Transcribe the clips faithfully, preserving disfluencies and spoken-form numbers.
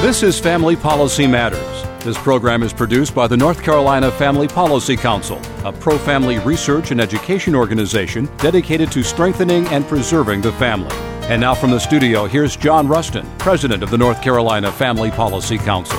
This is Family Policy Matters. This program is produced by the North Carolina Family Policy Council, a pro-family research and education organization dedicated to strengthening and preserving the family. And now from the studio, here's John Rustin, President of the North Carolina Family Policy Council.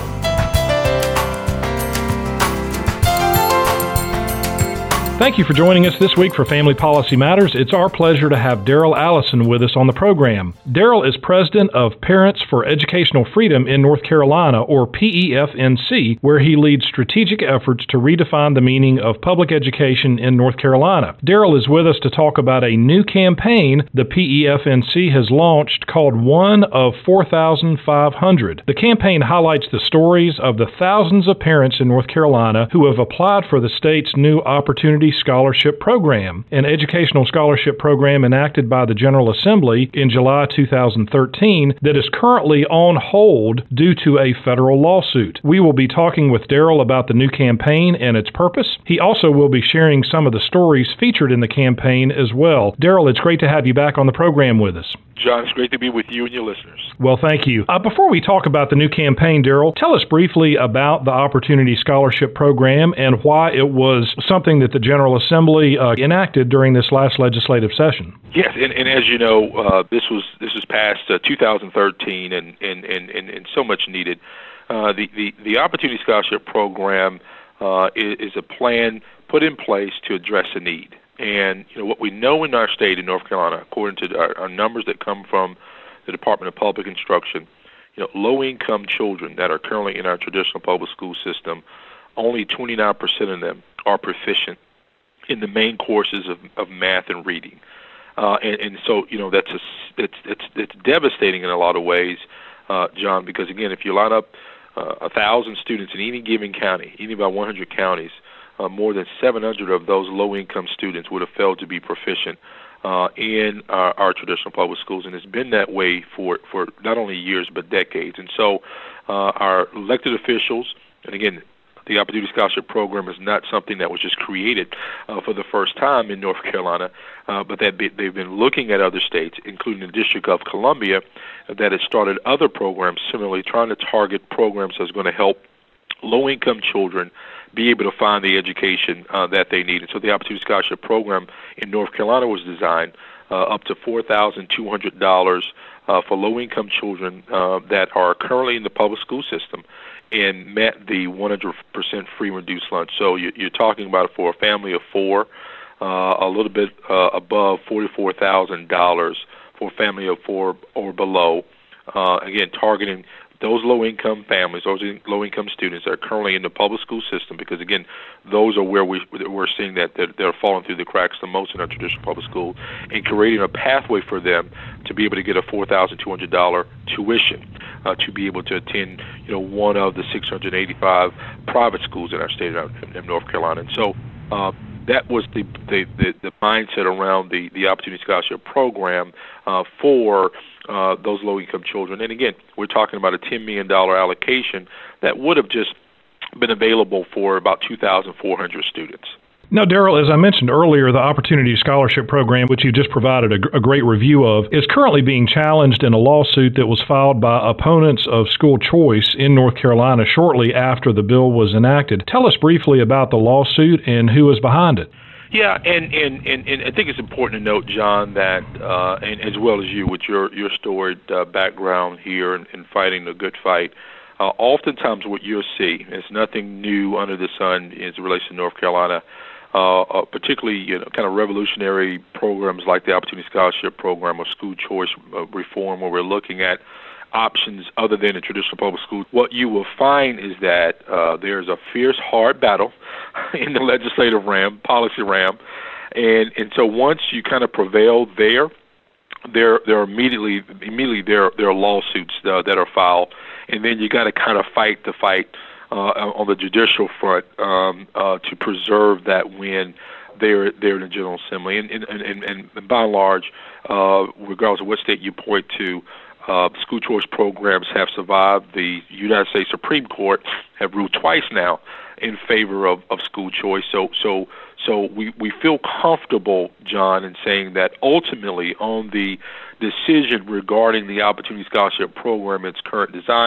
Thank you for joining us this week for Family Policy Matters. It's our pleasure to have Daryl Allison with us on the program. Daryl is president of Parents for Educational Freedom in North Carolina, or P E F N C, where he leads strategic efforts to redefine the meaning of public education in North Carolina. Daryl is with us to talk about a new campaign the P E F N C has launched called One of four thousand five hundred. The campaign highlights the stories of the thousands of parents in North Carolina who have applied for the state's new Opportunity Scholarship Program, an educational scholarship program enacted by the General Assembly in July two thousand thirteen that is currently on hold due to a federal lawsuit. We will be talking with Daryl about the new campaign and its purpose. He also will be sharing some of the stories featured in the campaign as well. Daryl, it's great to have you back on the program with us. John, it's great to be with you and your listeners. Well, thank you. Uh, before we talk about the new campaign, Daryl, tell us briefly about the Opportunity Scholarship Program and why it was something that the General Assembly uh, enacted during this last legislative session. Yes, and, and as you know, uh, this was this was passed uh, two thousand thirteen and, and, and, and, and so much needed. Uh, the, the, the Opportunity Scholarship Program uh, is, is a plan put in place to address a need. And you know what we know in our state in North Carolina, according to our, our numbers that come from the Department of Public Instruction, you know, low-income children that are currently in our traditional public school system, only twenty-nine percent of them are proficient in the main courses of, of math and reading. Uh, and, and so, you know, that's a, it's it's it's devastating in a lot of ways, uh, John, because again, if you line up uh, a thousand students in any given county, any about one hundred counties. Uh, more than seven hundred of those low-income students would have failed to be proficient uh, in our, our traditional public schools, and it's been that way for, for not only years but decades. And so uh, our elected officials, and again, the Opportunity Scholarship Program is not something that was just created uh, for the first time in North Carolina, uh, but that be, they've been looking at other states, including the District of Columbia, that has started other programs similarly, trying to target programs that's going to help low-income children be able to find the education uh, that they need. And so the Opportunity Scholarship Program in North Carolina was designed uh, up to four thousand two hundred dollars uh, for low-income children uh, that are currently in the public school system and met the one hundred percent free reduced lunch. So you, you're talking about for a family of four, uh, a little bit uh, above forty-four thousand dollars for a family of four or below, uh, again, targeting those low-income families, those low-income students that are currently in the public school system, because, again, those are where we, we're seeing that they're, they're falling through the cracks the most in our traditional public school, and creating a pathway for them to be able to get a four thousand two hundred dollars tuition uh, to be able to attend, you know, one of the six hundred eighty-five private schools in our state of in North Carolina. And so uh, that was the, the, the, the mindset around the, the Opportunity Scholarship Program uh, for Uh, those low-income children. And again, we're talking about a ten million dollars allocation that would have just been available for about two thousand four hundred students. Now, Daryl, as I mentioned earlier, the Opportunity Scholarship Program, which you just provided a, a great review of, is currently being challenged in a lawsuit that was filed by opponents of school choice in North Carolina shortly after the bill was enacted. Tell us briefly about the lawsuit and who is behind it. Yeah, and, and, and, and I think it's important to note, John, that uh, and as well as you with your, your storied uh, background here in, in fighting the good fight, uh, oftentimes what you'll see is nothing new under the sun as it relates to North Carolina, uh, uh, particularly you know, kind of revolutionary programs like the Opportunity Scholarship Program or school choice uh, reform, where we're looking at options other than the traditional public school. What you will find is that uh, there's a fierce, hard battle in the legislative realm, policy realm, and and so once you kind of prevail there, there there are immediately immediately there there are lawsuits uh, that are filed, and then you got to kind of fight the fight uh, on the judicial front um, uh, to preserve that win there there in the General Assembly, and and and, and by and large, uh, regardless of what state you point to. Uh, school choice programs have survived. The United States Supreme Court have ruled twice now in favor of, of school choice. So, so, so we, we feel comfortable, John, in saying that ultimately on the decision regarding the Opportunity Scholarship Program, its current design,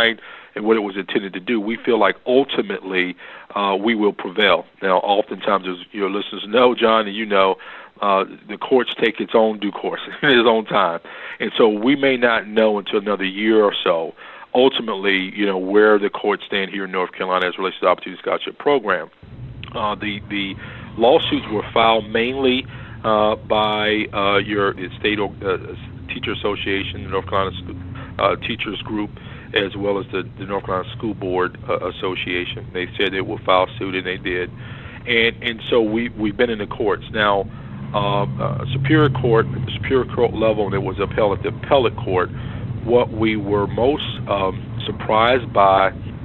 and what it was intended to do, we feel like ultimately uh, we will prevail. Now, oftentimes, as your listeners know, John, and you know, uh, the courts take its own due course in its own time. And so we may not know until another year or so, ultimately, you know, where the courts stand here in North Carolina as it relates to the Opportunity Scholarship Program. Uh, the, the lawsuits were filed mainly uh, by uh, your state uh, teacher association, the North Carolina uh, Teachers Group, as well as the, the North Carolina School Board uh, Association. They said they would file suit, and they did. And and so we, we've been in the courts. Now, uh, uh, Superior Court, at the Superior Court level, and it was upheld at the appellate court, what we were most um, surprised by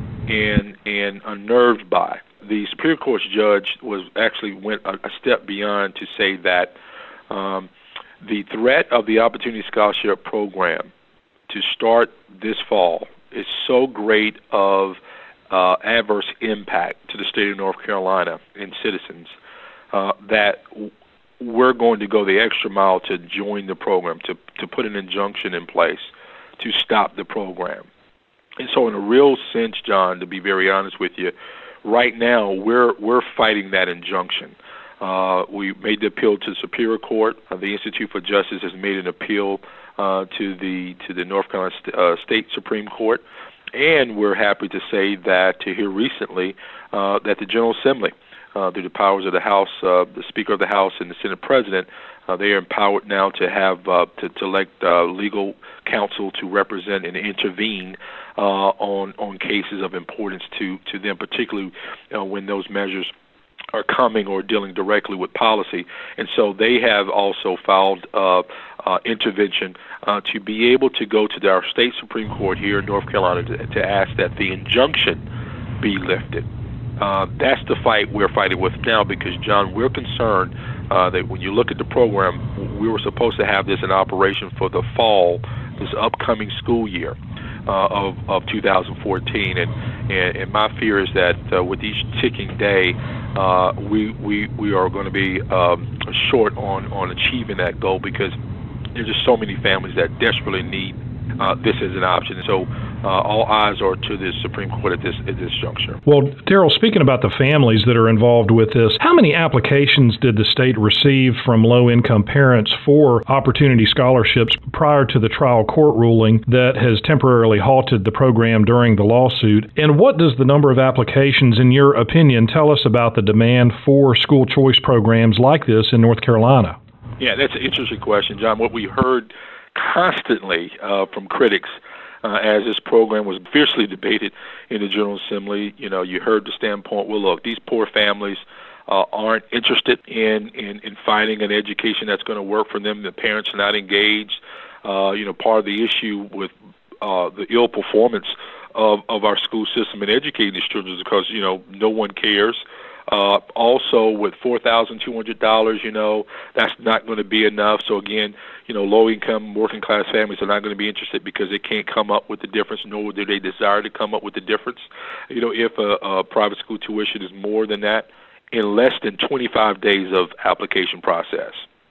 and and unnerved by, the Superior Court's judge was actually went a, a step beyond to say that um, the threat of the Opportunity Scholarship Program to start this fall is so great of uh, adverse impact to the state of North Carolina and citizens uh, that we're going to go the extra mile to join the program, to, to put an injunction in place to stop the program. And so in a real sense, John, to be very honest with you, right now we're we're fighting that injunction. Uh, we made the appeal to the Superior Court. Uh, the Institute for Justice has made an appeal uh, to the to the North Carolina St- uh, State Supreme Court, and we're happy to say that to hear recently uh, that the General Assembly, uh, through the powers of the House, uh, the Speaker of the House and the Senate President, uh, they are empowered now to have uh, to, to elect uh, legal counsel to represent and intervene uh, on on cases of importance to to them, particularly uh, when those measures are coming or dealing directly with policy. And so they have also filed uh, uh, intervention uh, to be able to go to our state Supreme Court here in North Carolina to, to ask that the injunction be lifted. Uh, that's the fight we're fighting with now because, John, we're concerned uh, that when you look at the program, we were supposed to have this in operation for the fall, this upcoming school year uh, of, of two thousand fourteen. And, and, and my fear is that uh, with each ticking day, uh, we, we, we are going to be um, short on, on achieving that goal because there's just so many families that desperately need uh, this as an option. And so Uh, all eyes are to the Supreme Court at this at this juncture. Well, Daryl, speaking about the families that are involved with this, how many applications did the state receive from low-income parents for opportunity scholarships prior to the trial court ruling that has temporarily halted the program during the lawsuit? And what does the number of applications, in your opinion, tell us about the demand for school choice programs like this in North Carolina? Yeah, that's an interesting question, John. What we heard constantly uh, from critics Uh, as this program was fiercely debated in the General Assembly, you know, you heard the standpoint, well, look, these poor families uh, aren't interested in, in, in finding an education that's going to work for them. The parents are not engaged. Uh, you know, part of the issue with uh, the ill performance of, of our school system in educating these children is because, you know, no one cares. Uh, also, with four thousand two hundred dollars, you know, that's not going to be enough. So, again, you know, low-income, working-class families are not going to be interested because they can't come up with the difference, nor do they desire to come up with the difference. You know, if a, a private school tuition is more than that, in less than twenty-five days of application process,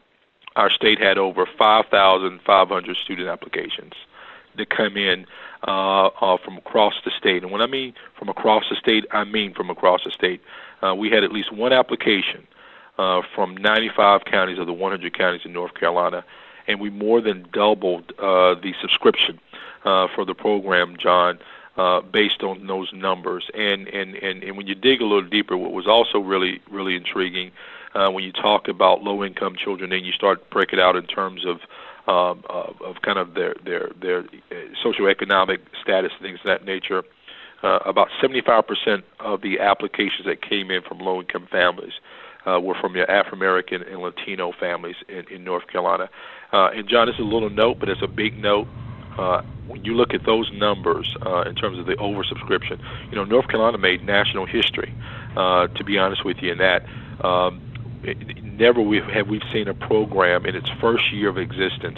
our state had over five thousand five hundred student applications that come in uh, uh, from across the state. And when I mean from across the state, I mean from across the state. Uh, we had at least one application uh, from ninety-five counties of the one hundred counties in North Carolina, and we more than doubled uh, the subscription uh, for the program, John, uh, based on those numbers. And, and, and, and when you dig a little deeper, what was also really, really intriguing, uh, when you talk about low-income children and you start breaking it out in terms of um, of, of kind of their, their, their socioeconomic status, things of that nature, Uh, about seventy-five percent of the applications that came in from low-income families uh, were from your Afro-American and Latino families in, in North Carolina. Uh, and, John, it's a little note, but it's a big note. Uh, when you look at those numbers uh, in terms of the oversubscription, you know, North Carolina made national history, uh, to be honest with you, in that um, it, never we've, have we seen a program in its first year of existence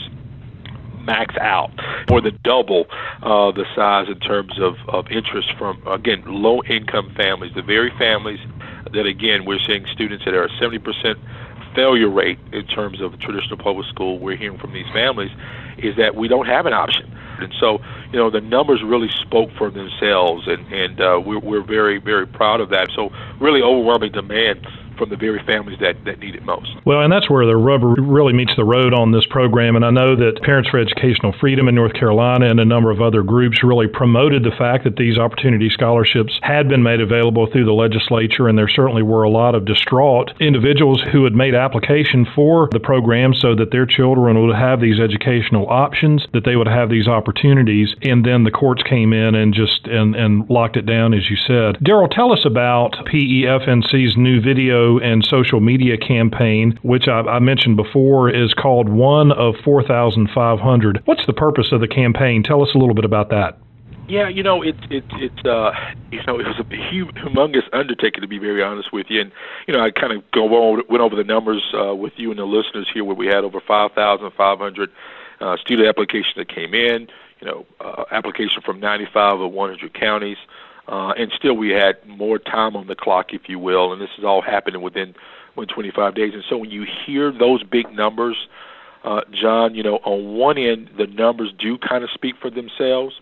max out, more than double uh, the size in terms of, of interest from, again, low-income families, the very families that, again, we're seeing students that are a seventy percent failure rate in terms of traditional public school. We're hearing from these families is that we don't have an option. And so, you know, the numbers really spoke for themselves, and, and uh, we're, we're very, very proud of that. So really overwhelming demand from the very families that, that need it most. Well, and that's where the rubber really meets the road on this program. And I know that Parents for Educational Freedom in North Carolina and a number of other groups really promoted the fact that these opportunity scholarships had been made available through the legislature, and there certainly were a lot of distraught individuals who had made application for the program so that their children would have these educational options, that they would have these opportunities, and then the courts came in and just and, and locked it down, as you said. Daryl, tell us about P E F N C's new video and social media campaign, which I, I mentioned before is called One of four thousand five hundred. What's the purpose of the campaign? Tell us a little bit about that. Yeah, you know, it's it, it, uh, you know, it was a humongous undertaking, to be very honest with you. And, you know, I kind of go over, went over the numbers uh, with you and the listeners here, where we had over five thousand five hundred uh, student applications that came in, you know, uh, application from ninety-five of one hundred counties. Uh, and still we had more time on the clock, if you will, and this is all happening within, within twenty-five days. And so when you hear those big numbers, uh, John, you know, on one end, the numbers do kind of speak for themselves.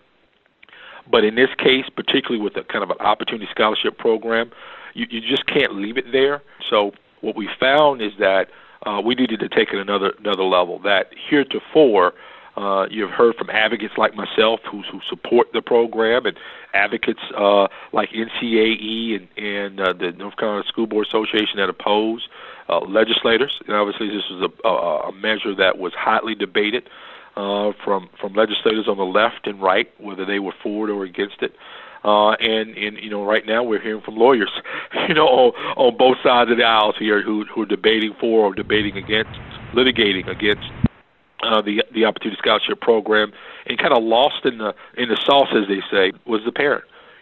But in this case, particularly with a kind of an opportunity scholarship program, you, you just can't leave it there. So what we found is that uh, we needed to take it another another level, that heretofore, Uh, you've heard from advocates like myself who, who support the program, and advocates uh, like N C A E and, and uh, the North Carolina School Board Association that oppose, uh, legislators. And obviously this was a, a, a measure that was hotly debated uh, from, from legislators on the left and right, whether they were for it or against it. Uh, and, and, you know, right now we're hearing from lawyers, you know, on, on both sides of the aisles here who, who are debating for or debating against, litigating against Uh, the the Opportunity Scholarship Program, and kind of lost in the in the sauce, as they say, was the parent.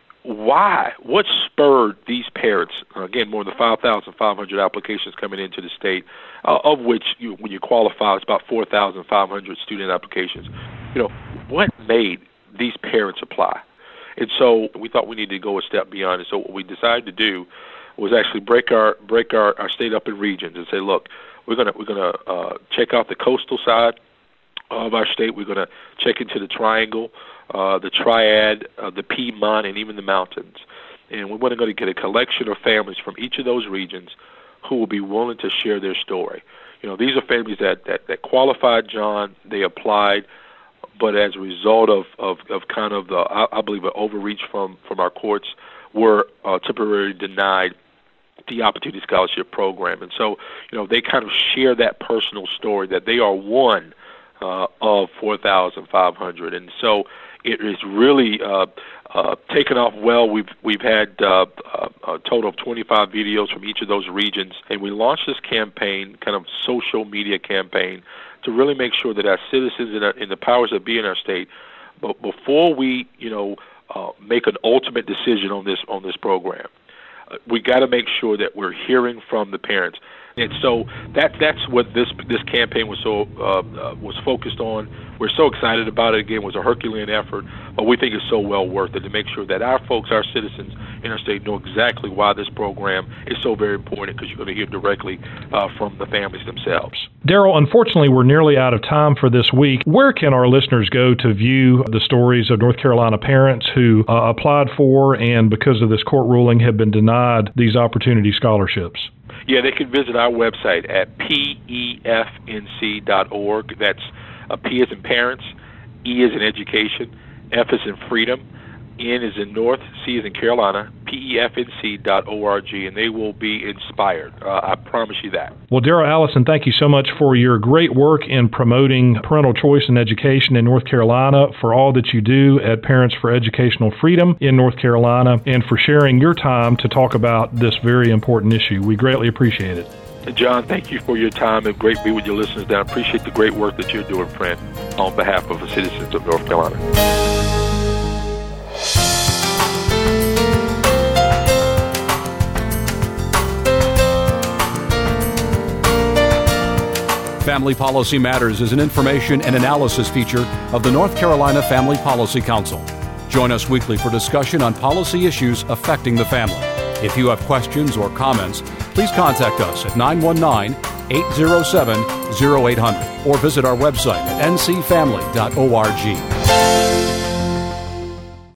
Why? What spurred these parents? Uh, again, more than five thousand five hundred applications coming into the state, uh, of which, you, when you qualify, it's about four thousand five hundred student applications. You know, what made these parents apply? And so we thought we needed to go a step beyond. And so what we decided to do was actually break our break our, our state up in regions and say, look, we're gonna we're gonna uh, check out the coastal side of our state. We're going to check into the Triangle, uh, the Triad, uh, the Piedmont, and even the mountains. And we're going to get a collection of families from each of those regions who will be willing to share their story. You know, these are families that, that, that qualified, John. They applied, but as a result of, of, of kind of the, I, I believe, an overreach from, from our courts, were uh, temporarily denied the Opportunity Scholarship Program. And so, you know, they kind of share that personal story that they are one Uh, of four thousand five hundred, and so it is really uh, uh, taken off well. We've we've had uh, a total of twenty-five videos from each of those regions, and we launched this campaign, kind of social media campaign, to really make sure that our citizens and, our, and the powers that be in our state, but before we, you know, uh, make an ultimate decision on this on this program, uh, we got to make sure that we're hearing from the parents. And so that that's what this this campaign was so uh, uh, was focused on. We're so excited about it. Again, it was a Herculean effort, but we think it's so well worth it to make sure that our folks, our citizens in our state, know exactly why this program is so very important, because you're going to hear directly uh, from the families themselves. Daryl, unfortunately, we're nearly out of time for this week. Where can our listeners go to view the stories of North Carolina parents who uh, applied for and, because of this court ruling, have been denied these opportunity scholarships? Yeah, they can visit our website at P E F N C dot org. That's uh, P as in parents, E as in education, F as in freedom, N as in North, C as in Carolina, P E F N C dot org, and they will be inspired. Uh, I promise you that. Well, Daryl Allison, thank you so much for your great work in promoting parental choice in education in North Carolina, for all that you do at Parents for Educational Freedom in North Carolina, and for sharing your time to talk about this very important issue. We greatly appreciate it. John, thank you for your time. It's great to be with your listeners. I appreciate the great work that you're doing, friend, on behalf of the citizens of North Carolina. Family Policy Matters is an information and analysis feature of the North Carolina Family Policy Council. Join us weekly for discussion on policy issues affecting the family. If you have questions or comments, please contact us at nine one nine, eight zero seven, zero eight hundred or visit our website at n c family dot org.